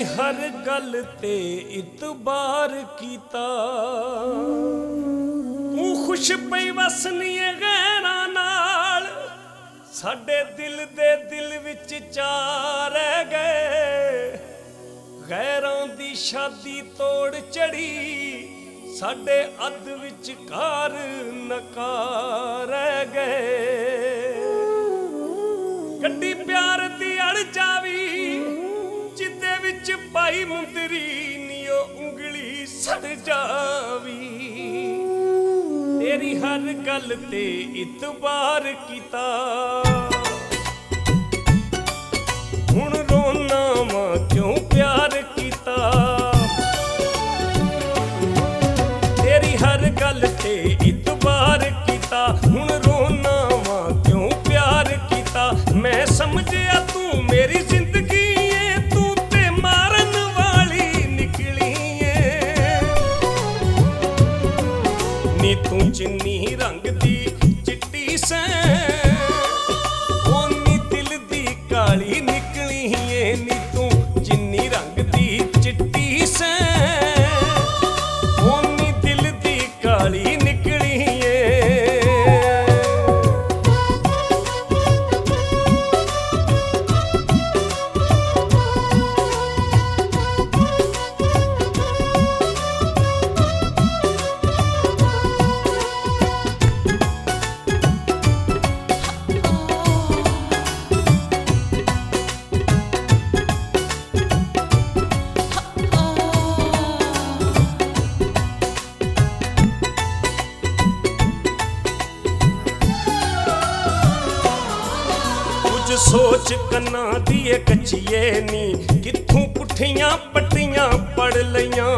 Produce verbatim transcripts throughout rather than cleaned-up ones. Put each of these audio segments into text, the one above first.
हर गल ते इतबार कीता। तू खुश पई वसनी गैरां नाल, साडे दिल दे दिल विच चार रह गए। गैरां दी शादी तोड़ चढ़ी, साडे अध विचकार नकार रह गए। गड्डी प्यार दी अड़ जावी, जिदे विच पाई मुंदरी नियो उंगली सड़ जावी। तेरी हर गल ते इतबार कीता, हुण रोना मां क्यों प्यार कीता। तेरी हर गल ते इतबार कीता, हुण रोना मां क्यों प्यार कीता। मैं समझिया तू मेरी जिंदगी है, तू ते मारन वाली निकली है। नी तू चिन्नी रंग दी चिट्टी सै, ओ नी दिल दी काली निकली है। नी तू चिन्नी रंग दी चिट्टी सै, ओ नी दिल दी काली निकली है। सोच कन्ना दिए कच्चिए नी, कित्थों पुठियां पट्टियां पढ़ लईयां।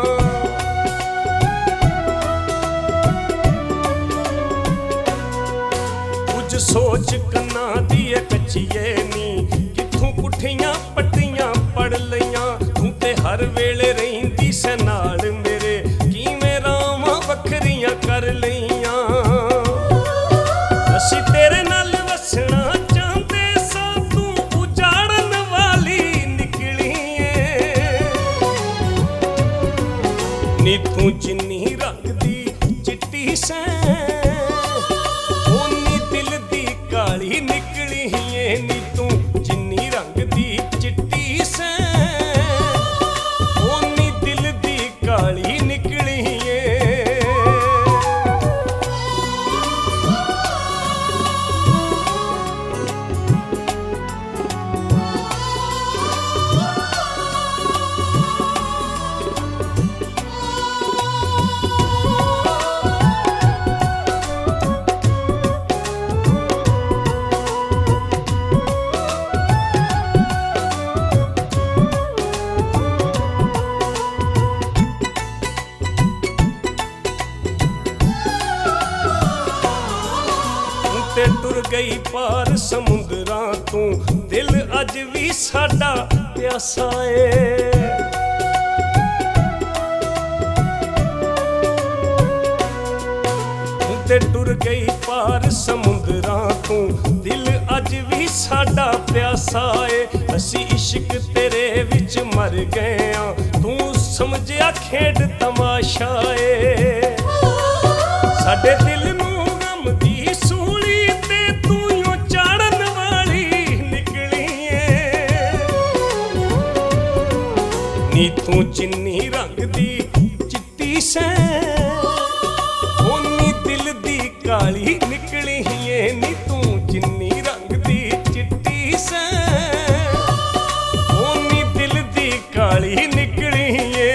कुछ सोच कन्ना दिए कच्चिए नी, कित्थों पुठियां पट्टियां पढ़ लईयां। तू ते हर वेले रहिंदी सै नाल मेरे, किवें रावां वखरियां कर लईयां। असी तेरे नाल वसना नी तू चिन्नी रंग दी चिट्टी सै, ओ नी दिल दी काली निकली है। नी तू चिन्नी रंग दी चिट्टी सै, ओ नी दिल दी काली निकली है। ते टुर गई पार समुंदरां तू, दिल अज भी साडा प्यासा ए। ते टुर गई पार समुंदरां तू, दिल अज भी साडा प्यासा ए। असी इश्क तेरे विच मर गए आ, तू समझिया खेड तमाशा ए। साडे दिल नूं गम दी सूली ते तू यो चाड़न वाली निकली है। नी तू चिन्नी रंग दी चिट्टी सै, ओ नी दिल दी काली निकली है। नी तू चिन्नी रंग दी चिट्टी सै, ओ नी दिल दी काली निकली है।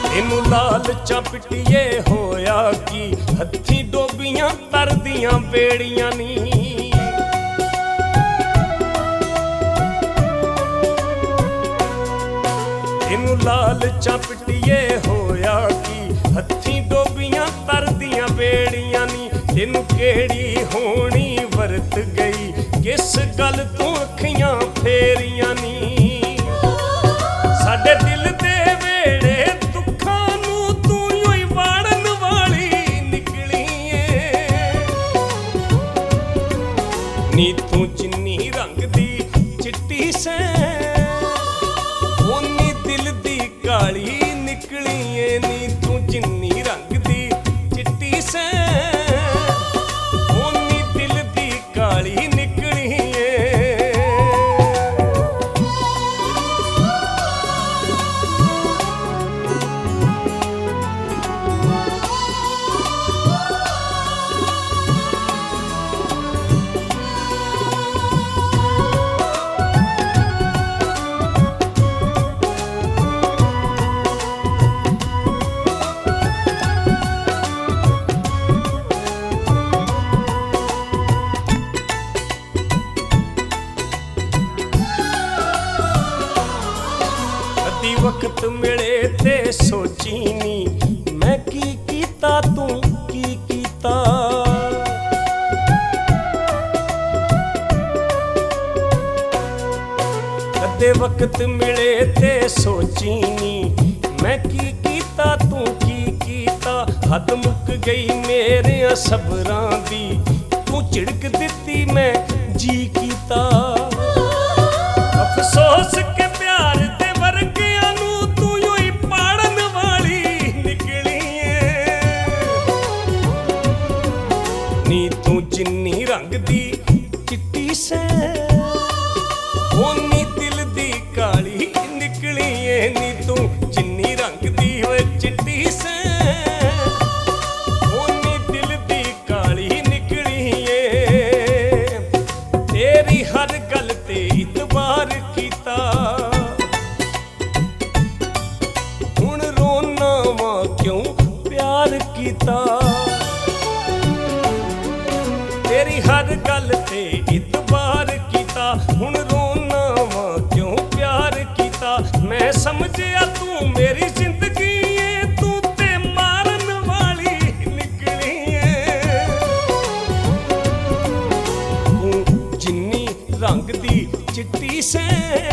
ਇਹਨੂੰ ਲਾਲਚਾਂ ਪਿੱਟੀਏ ਹੋਇਆ ਕੀ, ਹੱਥੀਂ ਡੋਬੀਆਂ ਤਰਦੀਆਂ ਬੇੜੀਆਂ ਨੀ। ਇਹਨੂੰ ਲਾਲਚਾਂ ਪਿੱਟੀਏ ਹੋਇਆ ਕੀ, ਹੱਥੀਂ ਡੋਬੀਆਂ ਤਰਦੀਆਂ ਬੇੜੀਆਂ ਨੀ। ਇਹਨੂੰ ਕਿਹੜੀ ਹੋਣੀ ਵਰਤ ਗਈ, ਕਿਸ ਗੱਲ ਤੋਂ ਅੱਖੀਆਂ ਫੇਰੀਆਂ ਨੀ। ਸਾਡੇ ਦਿਲ ਦੇ ਵੇੜੇ ਦੁੱਖਾਂ ਨੂੰ ਤੂੰ ਹੀ ਵਾੜਨ ਵਾਲੀ ਨਿਕਲੀ ਏ ਨੀ। ਤੂੰ ਜਿੰਨੀ ਰੰਗ ਦੀ ਚਿੱਟੀ ਸੈਂ, ਓਨੀ ਦਿਲ ਦੀ ਕਾਲੀ ਨਿਕਲੀ ਏ ਨੀ। ਤੂੰ ਜਿੰਨੀ ਰੰਗ ਦੀ ਚਿੱਟੀ ਸੈਂ, ਓਨੀ ਦਿਲ ਦੀ ਕਾਲੀ ਨਿਕਲੀ ਏ। ਕਦੀ ਵਕਤ ਮਿਲੇ ਤੇ ਸੋਚੀ ਨੀ, ਮੈਂ ਕੀ ਕੀਤਾ ਤੂੰ ਕੀ ਕੀਤਾ। ਕਦੇ ਵਕਤ ਮਿਲੇ ਤੇ ਸੋਚੀ ਨੀ, ਮੈਂ ਕੀ ਕੀਤਾ ਤੂੰ ਕੀ ਕੀਤਾ। ਹੱਦ ਮੁੱਕ ਗਈ ਮੇਰਿਆਂ ਸਬਰਾਂ ਦੀ, ਤੂੰ ਝਿੜਕ ਦਿੱਤੀ ਮੈਂ ਜੀ ਕੀਤਾ। ਅਫਸੋਸ ਕੇ ਪਿਆਰ ਦੇ ਵਰਗਿਆਂ ਨੂੰ ਤੂੰ ਹੀ ਪਾੜਨ ਵਾਲੀ ਨਿਕਲੀ ਏ ਨੀ। ਤੂੰ ਜਿੰਨੀ ਰੰਗ ਦੀ ਚਿੱਟੀ ਸੈਂ, ਓਨੀ ਦਿਲ ਦੀ ਕਾਲੀ ਨਿਕਲੀ ਏ ਨੀ। ਤੂੰ ਜਿੰਨੀ ਰੰਗ ਦੀ ਹੋਏ ਚਿੱਟੀ ਸੈਂ, ਓਨੀ ਦਿਲ ਦੀ ਕਾਲੀ ਨਿਕਲੀ ਏ। ਤੇਰੀ ਹਰ ਗੱਲ ਤੇ ਇਤਬਾਰ ਕੀਤਾ, ਹੁਣ ਰੋਨਾ ਵਾਂ ਕਿਉਂ ਪਿਆਰ ਕੀਤਾ। ਤੇਰੀ ਹਰ ਗੱਲ ਤੇ ਇਤਬਾਰ ਕੀਤਾ, ਹੁਣ ਰੋਨਾ ਵਾਂ ਕਿਉਂ ਪਿਆਰ ਕੀਤਾ। ਮੈਂ ਸਮਝਿਆ ਤੂੰ ਮੇਰੀ ਜ਼ਿੰਦਗੀ ਏ, ਤੂੰ ਤੇ ਮਾਰਨ ਵਾਲੀ ਨਿਕਲੀ ਏ। ਤੂੰ ਜਿੰਨੀ ਰੰਗ ਦੀ ਚਿੱਟੀ ਸੈਂ,